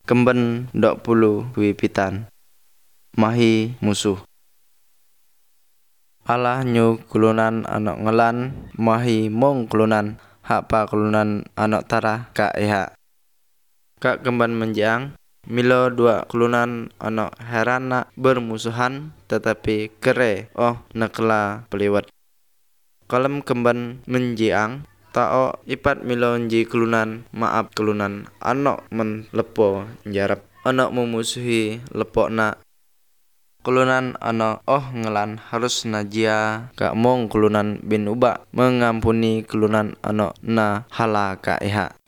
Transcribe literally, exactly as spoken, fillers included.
Kemben dok pulu wipitan. Mahi musuh. Allah nyu kulunan anok ngelan mahi mong kulunan hak pa kulunan anok tara ka eha. Kak kemban menjang milo dua kulunan anok heran nak bermusuhan tetapi kere oh nakla peliwat. Kalem kemban menjiang tao ipat milo nji kulunan maaf kulunan anok men lepo njarap anok memusuhi lepok nak kulunan anok oh ngelan harus najia kak mong kulunan bin ubak mengampuni kulunan anok na hala ka eha.